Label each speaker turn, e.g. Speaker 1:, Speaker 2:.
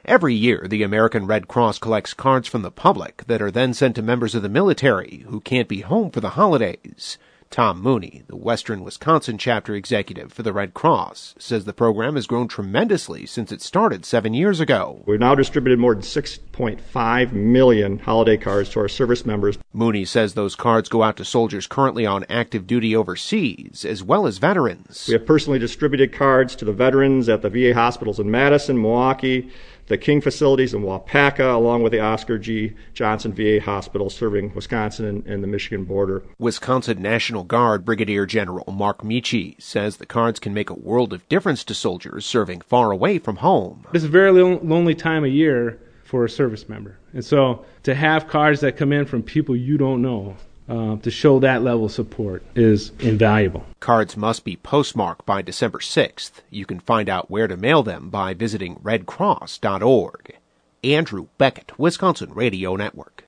Speaker 1: Every year, the American Red Cross collects cards from the public that are then sent to members of the military who can't be home for the holidays. Tom Mooney, the Western Wisconsin chapter executive for the Red Cross, says the program has grown tremendously since it started 7 years ago.
Speaker 2: We've now distributed more than 6.5 million holiday cards to our service members.
Speaker 1: Mooney says those cards go out to soldiers currently on active duty overseas, as well as veterans.
Speaker 2: We have personally distributed cards to the veterans at the VA hospitals in Madison, Milwaukee, the King facilities in Waupaca, along with the Oscar G. Johnson VA Hospital serving Wisconsin and the Michigan border.
Speaker 1: Wisconsin National Guard Brigadier General Mark Michi says the cards can make a world of difference to soldiers serving far away from home.
Speaker 3: It's a very lonely time of year for a service member. And so to have cards that come in from people you don't know, to show that level of support is invaluable.
Speaker 1: Cards must be postmarked by December 6th. You can find out where to mail them by visiting redcross.org. Andrew Beckett, Wisconsin Radio Network.